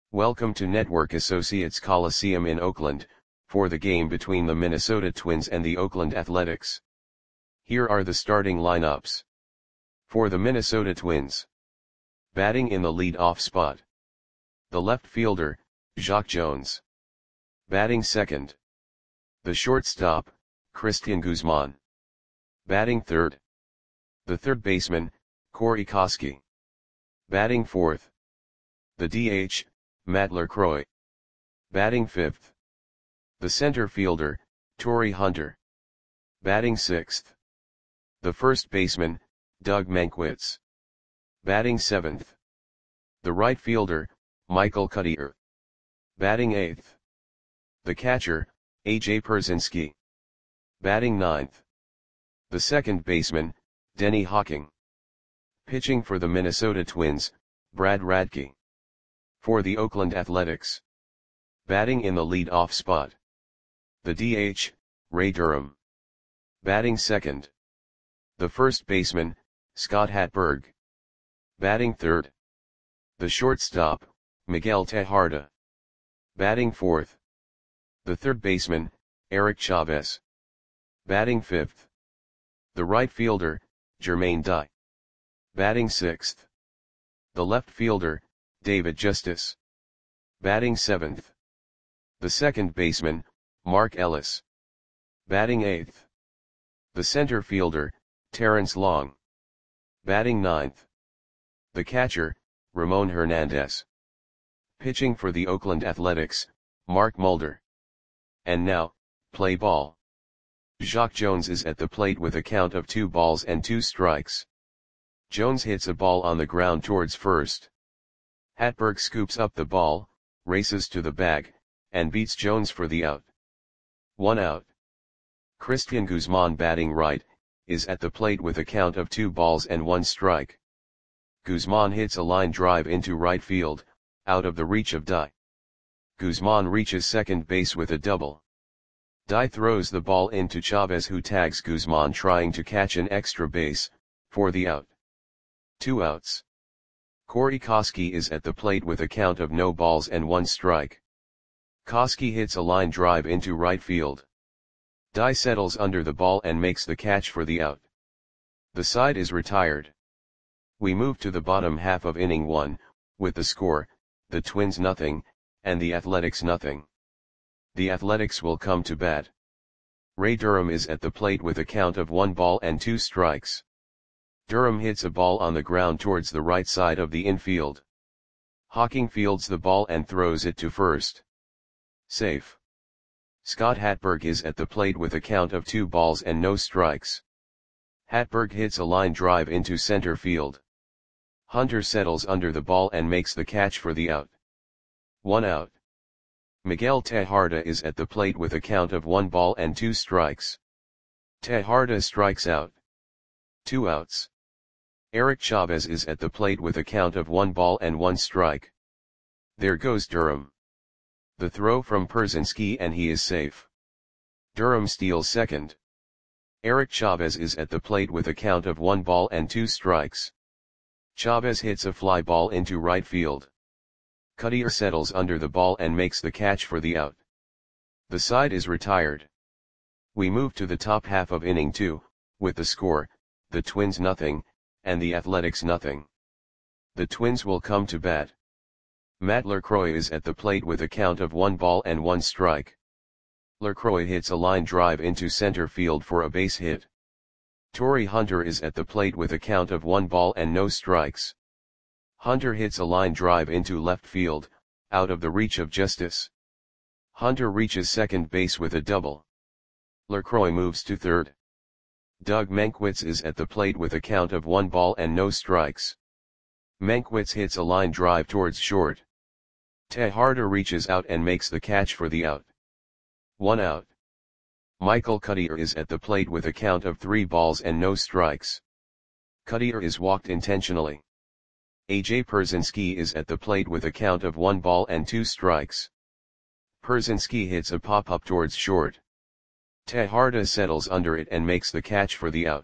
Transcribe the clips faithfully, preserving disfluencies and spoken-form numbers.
Welcome to Network Associates Coliseum in Oakland, for the game between the Minnesota Twins and the Oakland Athletics. Here are the starting lineups. For the Minnesota Twins. Batting in the lead-off spot. The left fielder, Jacque Jones. Batting second. The shortstop, Cristian Guzman. Batting third. The third baseman, Corey Koskie. Batting fourth. The D H, Matt LaCroix. Batting fifth. The center fielder, Torii Hunter. Batting sixth. The first baseman, Doug Mankiewicz. Batting seventh. The right fielder, Michael Cuddyer. Batting eighth. The catcher, A J Pierzynski. Batting ninth. The second baseman, Denny Hawking. Pitching for the Minnesota Twins, Brad Radke. For the Oakland Athletics. Batting in the lead-off spot. The D H, Ray Durham. Batting second. The first baseman, Scott Hatteberg. Batting third. The shortstop, Miguel Tejada. Batting fourth. The third baseman, Eric Chavez. Batting fifth. The right fielder, Jermaine Dye. Batting sixth. The left fielder, David Justice. Batting seventh. The second baseman, Mark Ellis. Batting eighth. The center fielder, Terrence Long. Batting ninth. The catcher, Ramon Hernandez. Pitching for the Oakland Athletics, Mark Mulder. And now, play ball. Jacque Jones is at the plate with a count of two balls and two strikes. Jones hits a ball on the ground towards first. Hatteberg scoops up the ball, races to the bag, and beats Jones for the out. One out. Cristian Guzman, batting right, is at the plate with a count of two balls and one strike. Guzman hits a line drive into right field, out of the reach of Dye. Guzman reaches second base with a double. Dye throws the ball into Chavez, who tags Guzman trying to catch an extra base, for the out. Two outs. Corey Koskie is at the plate with a count of no balls and one strike. Koskie hits a line drive into right field. Dye settles under the ball and makes the catch for the out. The side is retired. We move to the bottom half of inning one, with the score, the Twins nothing, and the Athletics nothing. The Athletics will come to bat. Ray Durham is at the plate with a count of one ball and two strikes. Durham hits a ball on the ground towards the right side of the infield. Hawking fields the ball and throws it to first. Safe. Scott Hatteberg is at the plate with a count of two balls and no strikes. Hatteberg hits a line drive into center field. Hunter settles under the ball and makes the catch for the out. One out. Miguel Tejada is at the plate with a count of one ball and two strikes. Tejada strikes out. Two outs. Eric Chavez is at the plate with a count of one ball and one strike. There goes Durham. The throw from Pierzynski and he is safe. Durham steals second. Eric Chavez is at the plate with a count of one ball and two strikes. Chavez hits a fly ball into right field. Cuddyer settles under the ball and makes the catch for the out. The side is retired. We move to the top half of inning two, with the score, the Twins nothing, and the Athletics nothing. The Twins will come to bat. Matt LaCroix is at the plate with a count of one ball and one strike. LaCroix hits a line drive into center field for a base hit. Torii Hunter is at the plate with a count of one ball and no strikes. Hunter hits a line drive into left field, out of the reach of Justice. Hunter reaches second base with a double. LaCroix moves to third. Doug Mankiewicz is at the plate with a count of one ball and no strikes. Mankiewicz hits a line drive towards short. Tejada reaches out and makes the catch for the out. One out. Michael Cuddyer is at the plate with a count of three balls and no strikes. Cuddyer is walked intentionally. A J Pierzynski is at the plate with a count of one ball and two strikes. Pierzynski hits a pop-up towards short. Tejada settles under it and makes the catch for the out.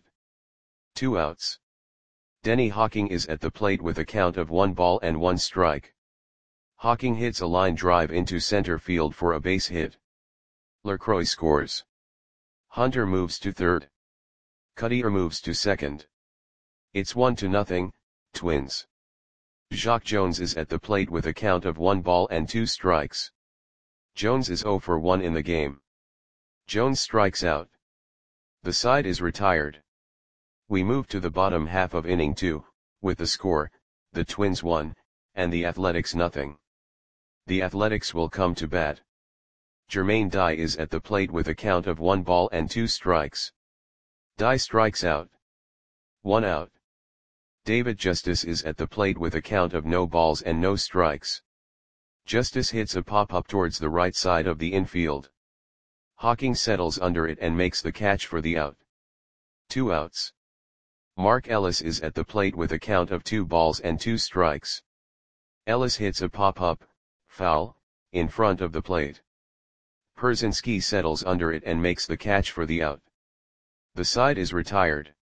Two outs. Denny Hawking is at the plate with a count of one ball and one strike. Hocking hits a line drive into center field for a base hit. Lacroix scores. Hunter moves to third. Cutter moves to second. It's one to nothing, Twins. Jacque Jones is at the plate with a count of one ball and two strikes. Jones is zero for one in the game. Jones strikes out. The side is retired. We move to the bottom half of inning two, with the score, the Twins one, and the Athletics nothing. The Athletics will come to bat. Jermaine Dye is at the plate with a count of one ball and two strikes. Dye strikes out. One out. David Justice is at the plate with a count of no balls and no strikes. Justice hits a pop-up towards the right side of the infield. Hocking settles under it and makes the catch for the out. Two outs. Mark Ellis is at the plate with a count of two balls and two strikes. Ellis hits a pop-up, foul, in front of the plate. Pierzynski settles under it and makes the catch for the out. The side is retired.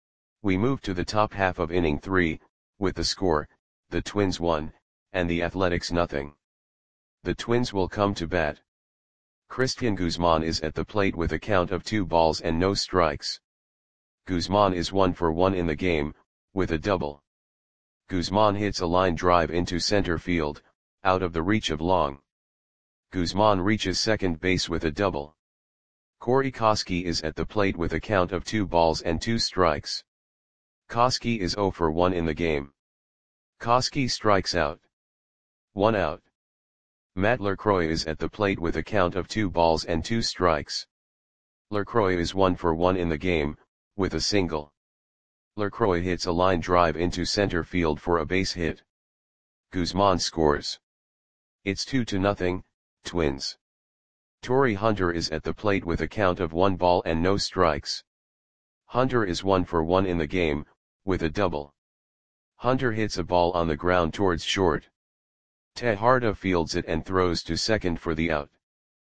We move to the top half of inning three, with the score, the Twins one, and the Athletics nothing. The Twins will come to bat. Christian Guzman is at the plate with a count of two balls and no strikes. Guzman is one for one in the game, with a double. Guzman hits a line drive into center field, out of the reach of Long. Guzman reaches second base with a double. Corey Koskie is at the plate with a count of two balls and two strikes. Koskie is zero for one in the game. Koskie strikes out. One out. Matt Lacroix is at the plate with a count of two balls and two strikes. Lacroix is one for one in the game, with a single. Lacroix hits a line drive into center field for a base hit. Guzman scores. It's two to nothing, Twins. Torii Hunter is at the plate with a count of one ball and no strikes. Hunter is one for one in the game, with a double. Hunter hits a ball on the ground towards short. Tejada fields it and throws to second for the out.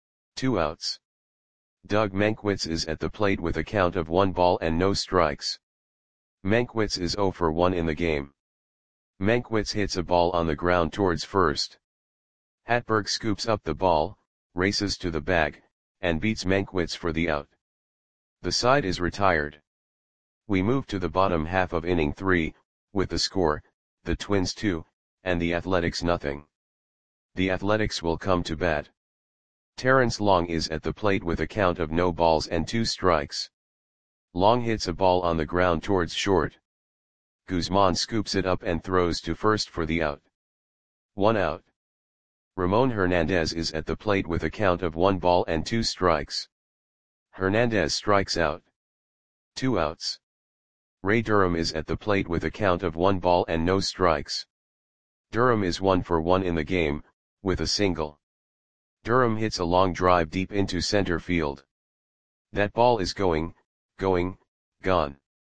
Two outs. Doug Mankiewicz is at the plate with a count of one ball and no strikes. Mankiewicz is zero for one in the game. Mankiewicz hits a ball on the ground towards first. Hatberg scoops up the ball, races to the bag, and beats Mankiewicz for the out. The side is retired. We move to the bottom half of inning three, with the score, the Twins two, and the Athletics nothing. The Athletics will come to bat. Terrence Long is at the plate with a count of no balls and two strikes. Long hits a ball on the ground towards short. Guzman scoops it up and throws to first for the out. One out. Ramon Hernandez is at the plate with a count of one ball and two strikes. Hernandez strikes out. Two outs. Ray Durham is at the plate with a count of one ball and no strikes. Durham is one for one in the game, with a single. Durham hits a long drive deep into center field. That ball is going, going, gone.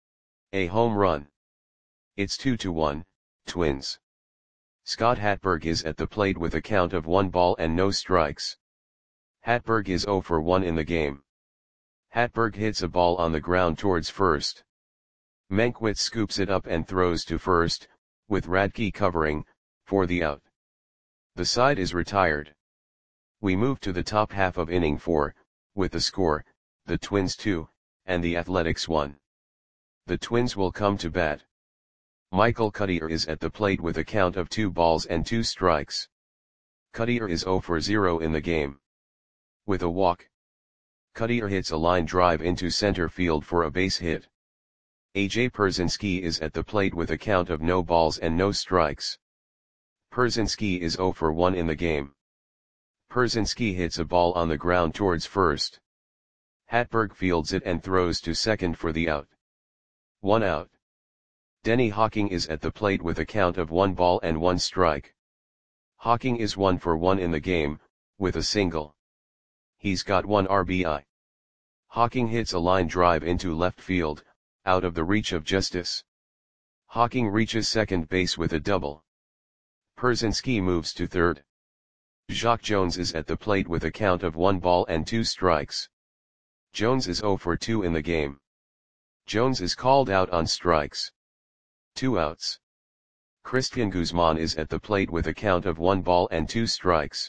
A home run. It's two to one, Twins. Scott Hatberg is at the plate with a count of one ball and no strikes. Hatberg is zero for one in the game. Hatberg hits a ball on the ground towards first. Mankiewicz scoops it up and throws to first, with Radke covering, for the out. The side is retired. We move to the top half of inning four, with the score, the Twins two, and the Athletics one. The Twins will come to bat. Michael Cutter is at the plate with a count of two balls and two strikes. Cutter is zero for zero in the game. With a walk. Cutter hits a line drive into center field for a base hit. A J Pierzynski is at the plate with a count of no balls and no strikes. Pierzynski is zero for one in the game. Pierzynski hits a ball on the ground towards first. Hatberg fields it and throws to second for the out. One out. Denny Hocking is at the plate with a count of one ball and one strike. Hocking is one for one in the game, with a single. He's got one R B I. Hocking hits a line drive into left field, out of the reach of Justice. Hocking reaches second base with a double. Pierzynski moves to third. Jacque Jones is at the plate with a count of one ball and two strikes. Jones is zero for two in the game. Jones is called out on strikes. Two outs. Christian Guzman is at the plate with a count of one ball and two strikes.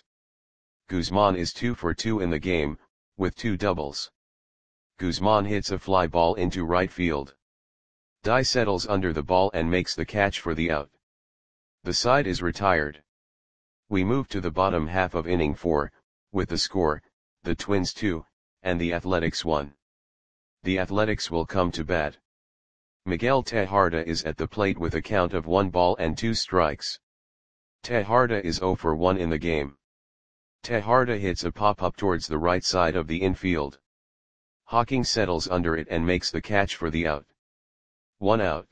Guzman is two for two in the game, with two doubles. Guzman hits a fly ball into right field. Dye settles under the ball and makes the catch for the out. The side is retired. We move to the bottom half of inning four, with the score, the Twins two, and the Athletics one. The Athletics will come to bat. Miguel Tejada is at the plate with a count of one ball and two strikes. Tejada is zero for one in the game. Tejada hits a pop-up towards the right side of the infield. Hawking settles under it and makes the catch for the out. One out.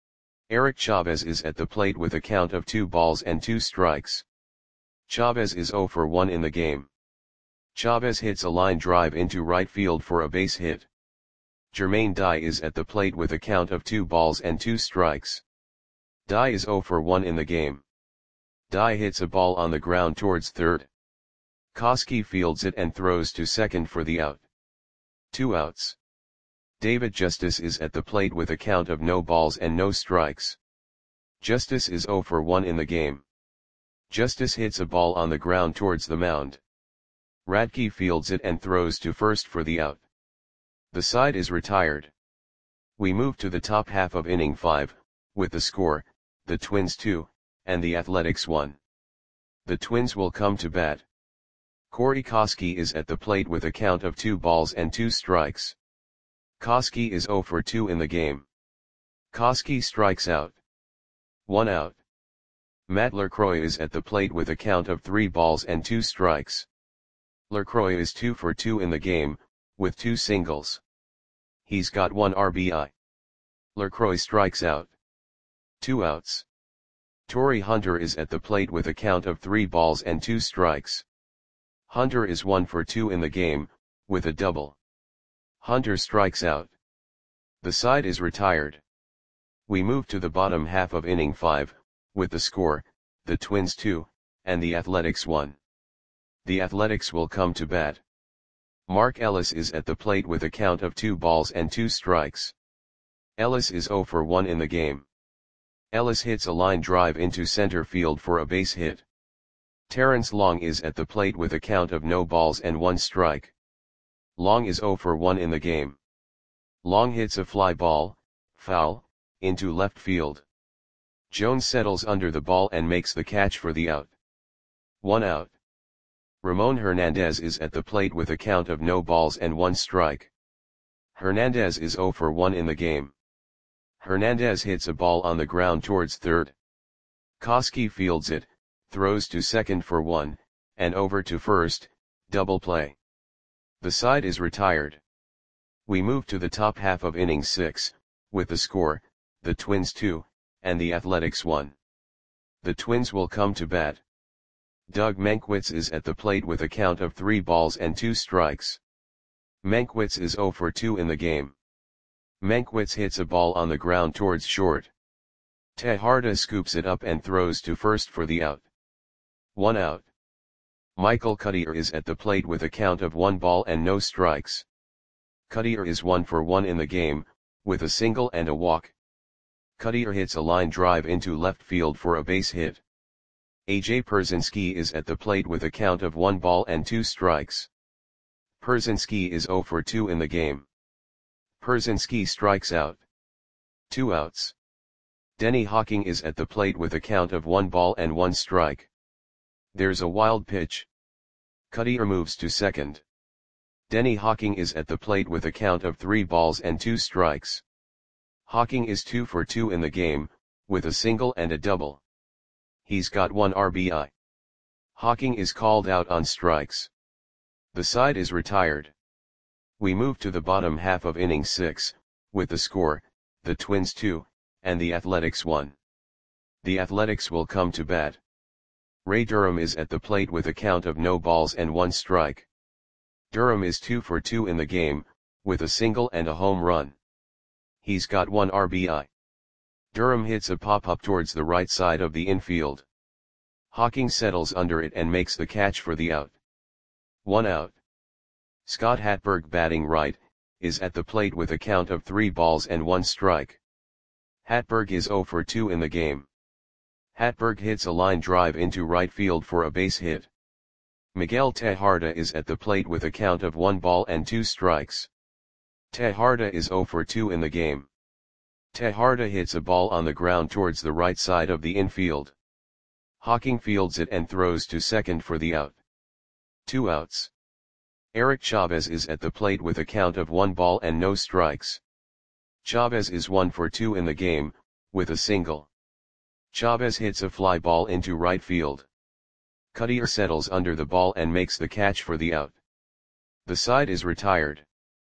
Eric Chavez is at the plate with a count of two balls and two strikes. Chavez is zero for one in the game. Chavez hits a line drive into right field for a base hit. Jermaine Dye is at the plate with a count of two balls and two strikes. Dye is zero for one in the game. Dye hits a ball on the ground towards third. Koski fields it and throws to second for the out. Two outs. David Justice is at the plate with a count of no balls and no strikes. Justice is zero for one in the game. Justice hits a ball on the ground towards the mound. Radke fields it and throws to first for the out. The side is retired. We move to the top half of inning five, with the score, the Twins two, and the Athletics one. The Twins will come to bat. Corey Koski is at the plate with a count of two balls and two strikes. Koski is zero for two in the game. Koski strikes out. One out. Matt LaCroix is at the plate with a count of three balls and two strikes. LaCroix is two for two in the game, with two singles. He's got one R B I. LaCroix strikes out. Two outs. Torrey Hunter is at the plate with a count of three balls and two strikes. Hunter is one for two in the game, with a double. Hunter strikes out. The side is retired. We move to the bottom half of inning five, with the score, the Twins two, and the Athletics one. The Athletics will come to bat. Mark Ellis is at the plate with a count of two balls and two strikes. Ellis is zero for one in the game. Ellis hits a line drive into center field for a base hit. Terrence Long is at the plate with a count of no balls and one strike. Long is zero for one in the game. Long hits a fly ball, foul, into left field. Jones settles under the ball and makes the catch for the out. One out. Ramon Hernandez is at the plate with a count of no balls and one strike. Hernandez is zero for one in the game. Hernandez hits a ball on the ground towards third. Koski fields it, throws to second for one, and over to first, double play. The side is retired. We move to the top half of inning six, with the score, the Twins two, and the Athletics one. The Twins will come to bat. Doug Mankiewicz is at the plate with a count of three balls and two strikes. Mankiewicz is zero for two in the game. Mankiewicz hits a ball on the ground towards short. Tejada scoops it up and throws to first for the out. One out. Michael Cuddyer is at the plate with a count of one ball and no strikes. Cuddyer is one for one in the game, with a single and a walk. Cuddyer hits a line drive into left field for a base hit. A J Pierzynski is at the plate with a count of one ball and two strikes. Pierzynski is zero for two in the game. Pierzynski strikes out. Two outs. Denny Hawking is at the plate with a count of one ball and one strike. There's a wild pitch. Cuddyer moves to second. Denny Hawking is at the plate with a count of three balls and two strikes. Hawking is two for two in the game, with a single and a double. He's got one R B I. Hawking is called out on strikes. The side is retired. We move to the bottom half of inning six, with the score, the Twins two, and the Athletics one. The Athletics will come to bat. Ray Durham is at the plate with a count of no balls and one strike. Durham is two for two in the game, with a single and a home run. He's got one R B I. Durham hits a pop-up towards the right side of the infield. Hawking settles under it and makes the catch for the out. One out. Scott Hatberg, batting right, is at the plate with a count of three balls and one strike. Hatberg is zero for two in the game. Hatberg hits a line drive into right field for a base hit. Miguel Tejada is at the plate with a count of one ball and two strikes. Tejada is zero for two in the game. Tejada hits a ball on the ground towards the right side of the infield. Hawking fields it and throws to second for the out. Two outs. Eric Chavez is at the plate with a count of one ball and no strikes. Chavez is one for two in the game, with a single. Chavez hits a fly ball into right field. Cutter settles under the ball and makes the catch for the out. The side is retired.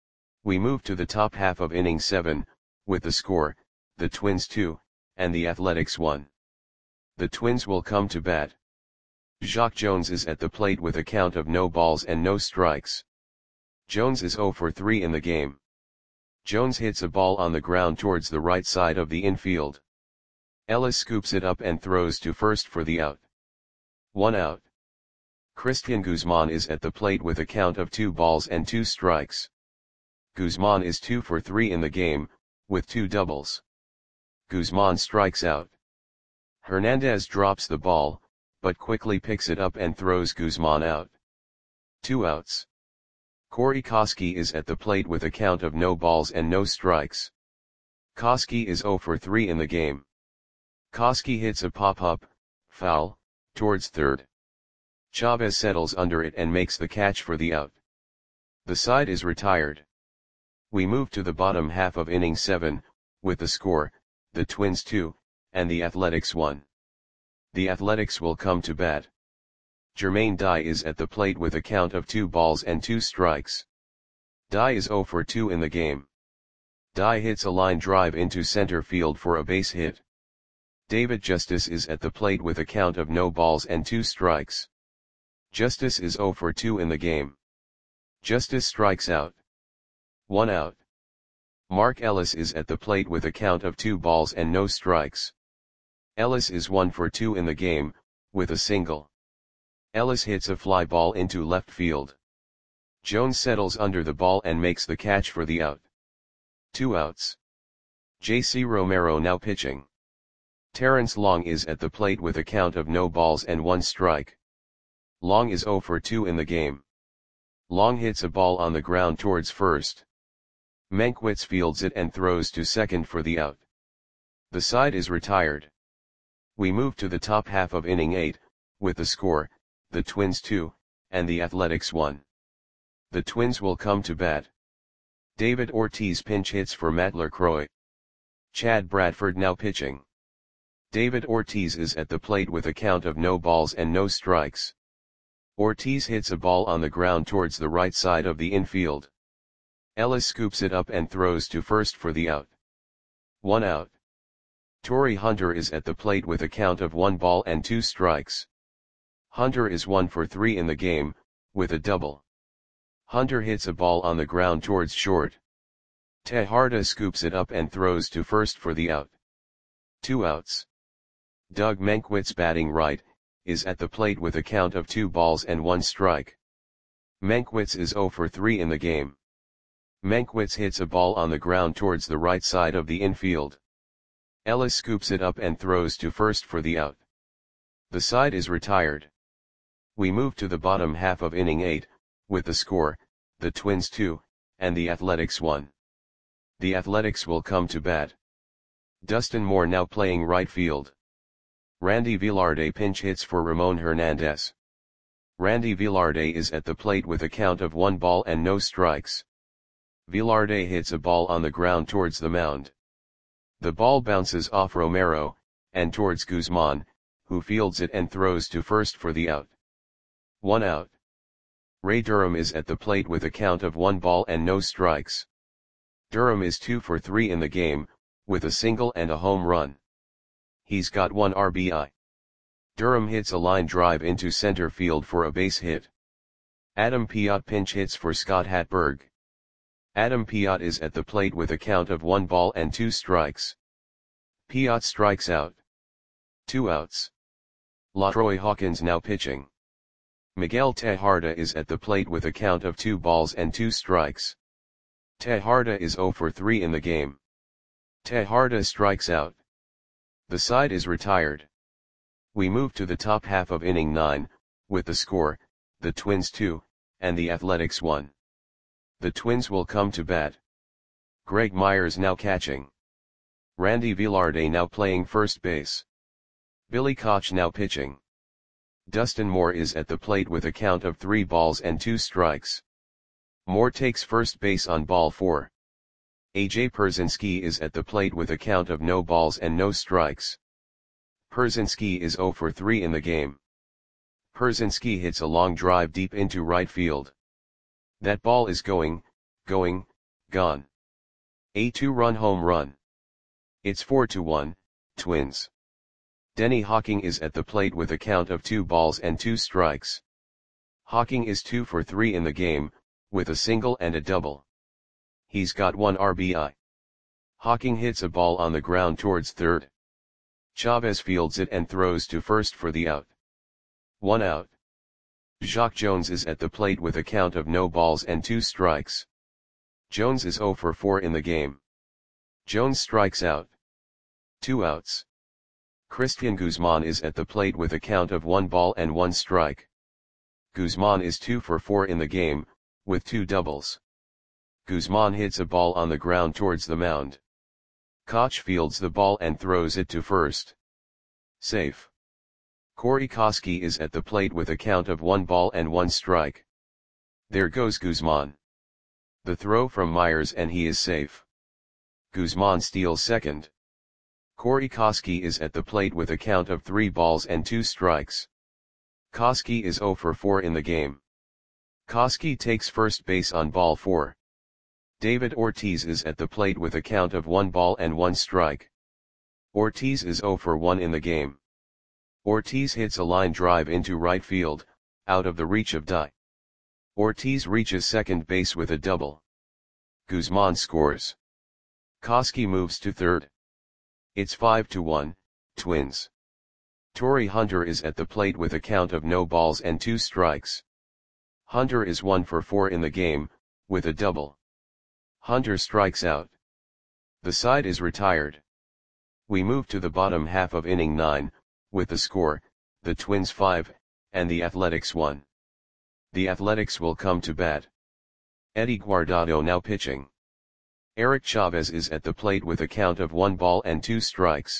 We move to the top half of inning seven, with the score, the Twins two, and the Athletics one. The Twins will come to bat. Jacque Jones is at the plate with a count of no balls and no strikes. Jones is zero for three in the game. Jones hits a ball on the ground towards the right side of the infield. Ellis scoops it up and throws to first for the out. One out. Christian Guzman is at the plate with a count of two balls and two strikes. Guzman is two for three in the game, with two doubles. Guzman strikes out. Hernandez drops the ball, but quickly picks it up and throws Guzman out. Two outs. Corey Koskie is at the plate with a count of no balls and no strikes. Koskie is zero for three in the game. Koskie hits a pop-up, foul, towards third. Chavez settles under it and makes the catch for the out. The side is retired. We move to the bottom half of inning seven, with the score, the Twins two, and the Athletics one. The Athletics will come to bat. Jermaine Dye is at the plate with a count of two balls and two strikes. Dye is zero for two in the game. Dye hits a line drive into center field for a base hit. David Justice is at the plate with a count of no balls and two strikes. Justice is zero for two in the game. Justice strikes out. One out. Mark Ellis is at the plate with a count of two balls and no strikes. Ellis is one for two in the game, with a single. Ellis hits a fly ball into left field. Jones settles under the ball and makes the catch for the out. Two outs. J C Romero now pitching. Terrence Long is at the plate with a count of no balls and one strike. Long is zero for two in the game. Long hits a ball on the ground towards first. Mankiewicz fields it and throws to second for the out. The side is retired. We move to the top half of inning eight, with the score, the Twins two, and the Athletics one. The Twins will come to bat. David Ortiz pinch hits for Matt LaCroix. Chad Bradford now pitching. David Ortiz is at the plate with a count of no balls and no strikes. Ortiz hits a ball on the ground towards the right side of the infield. Ellis scoops it up and throws to first for the out. One out. Torrey Hunter is at the plate with a count of one ball and two strikes. Hunter is one for three in the game, with a double. Hunter hits a ball on the ground towards short. Tejada scoops it up and throws to first for the out. Two outs. Doug Mankiewicz batting right, is at the plate with a count of two balls and one strike. Mankiewicz is zero for three in the game. Mankiewicz hits a ball on the ground towards the right side of the infield. Ellis scoops it up and throws to first for the out. The side is retired. We move to the bottom half of inning eight, with the score, the Twins two, and the Athletics one. The Athletics will come to bat. Dustin Moore now playing right field. Randy Velarde pinch hits for Ramon Hernandez. Randy Velarde is at the plate with a count of one ball and no strikes. Velarde hits a ball on the ground towards the mound. The ball bounces off Romero, and towards Guzman, who fields it and throws to first for the out. One out. Ray Durham is at the plate with a count of one ball and no strikes. Durham is two for three in the game, with a single and a home run. He's got one R B I. Durham hits a line drive into center field for a base hit. Adam Piot pinch hits for Scott Hatberg. Adam Piot is at the plate with a count of one ball and two strikes. Piot strikes out. Two outs. LaTroy Hawkins now pitching. Miguel Tejada is at the plate with a count of two balls and two strikes. Tejada is zero for three in the game. Tejada strikes out. The side is retired. We move to the top half of inning nine, with the score, the Twins two, and the Athletics one. The Twins will come to bat. Greg Myers now catching. Randy Velarde now playing first base. Billy Koch now pitching. Dustin Moore is at the plate with a count of three balls and two strikes. Moore takes first base on ball four. A J Pierzynski is at the plate with a count of no balls and no strikes. Pierzynski is zero for three in the game. Pierzynski hits a long drive deep into right field. That ball is going, going, gone. A two-run home run. It's four to one, Twins. Denny Hawking is at the plate with a count of two balls and two strikes. Hawking is two for three in the game, with a single and a double. He's got one R B I. Hawking hits a ball on the ground towards third. Chavez fields it and throws to first for the out. One out. Jacque Jones is at the plate with a count of no balls and two strikes. Jones is zero for four in the game. Jones strikes out. Two outs. Cristian Guzman is at the plate with a count of one ball and one strike. Guzman is two for four in the game, with two doubles. Guzman hits a ball on the ground towards the mound. Koch fields the ball and throws it to first. Safe. Corey Koskie is at the plate with a count of one ball and one strike. There goes Guzman. The throw from Myers and he is safe. Guzman steals second. Corey Koskie is at the plate with a count of three balls and two strikes. Koskie is zero for four in the game. Koskie takes first base on ball four. David Ortiz is at the plate with a count of one ball and one strike. Ortiz is zero for one in the game. Ortiz hits a line drive into right field, out of the reach of Dye. Ortiz reaches second base with a double. Guzman scores. Koskie moves to third. It's five to one, Twins. Torii Hunter is at the plate with a count of no balls and two strikes. Hunter is one for four in the game, with a double. Hunter strikes out. The side is retired. We move to the bottom half of inning nine, with the score, the Twins five, and the Athletics one. The Athletics will come to bat. Eddie Guardado now pitching. Eric Chavez is at the plate with a count of one ball and two strikes.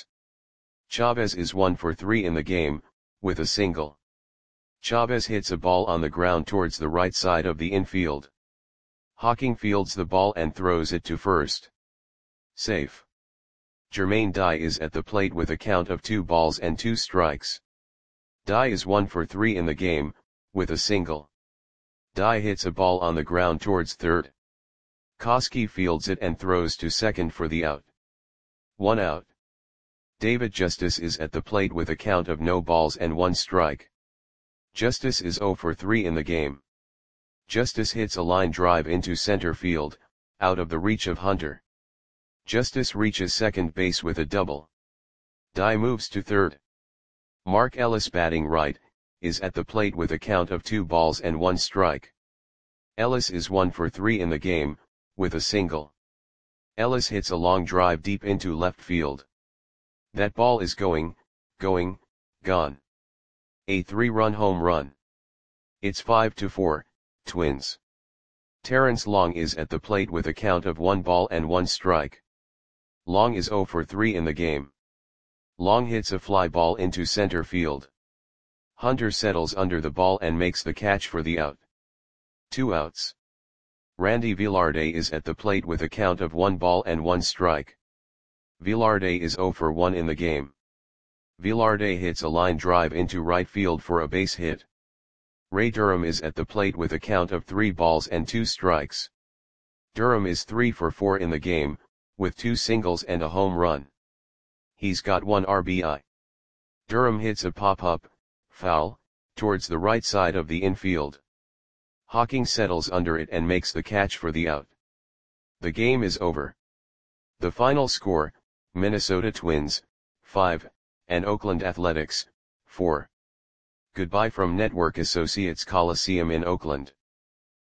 Chavez is one for three in the game, with a single. Chavez hits a ball on the ground towards the right side of the infield. Hawking fields the ball and throws it to first. Safe. Jermaine Dye is at the plate with a count of two balls and two strikes. Dye is one for three in the game, with a single. Dye hits a ball on the ground towards third. Koskie fields it and throws to second for the out. One out. David Justice is at the plate with a count of no balls and one strike. Justice is zero for three in the game. Justice hits a line drive into center field, out of the reach of Hunter. Justice reaches second base with a double. Dye moves to third. Mark Ellis, batting right, is at the plate with a count of two balls and one strike. Ellis is one for three in the game, with a single. Ellis hits a long drive deep into left field. That ball is going, going, gone. A three-run home run. It's five to four, Twins. Terrence Long is at the plate with a count of one ball and one strike. Long is zero for three in the game. Long hits a fly ball into center field. Hunter settles under the ball and makes the catch for the out. Two outs. Randy Velarde is at the plate with a count of one ball and one strike. Velarde is zero for one in the game. Velarde hits a line drive into right field for a base hit. Ray Durham is at the plate with a count of three balls and two strikes. Durham is three for four in the game, with two singles and a home run. He's got one R B I. Durham hits a pop-up, foul, towards the right side of the infield. Hawking settles under it and makes the catch for the out. The game is over. The final score, Minnesota Twins, five, and Oakland Athletics, four. Goodbye from Network Associates Coliseum in Oakland.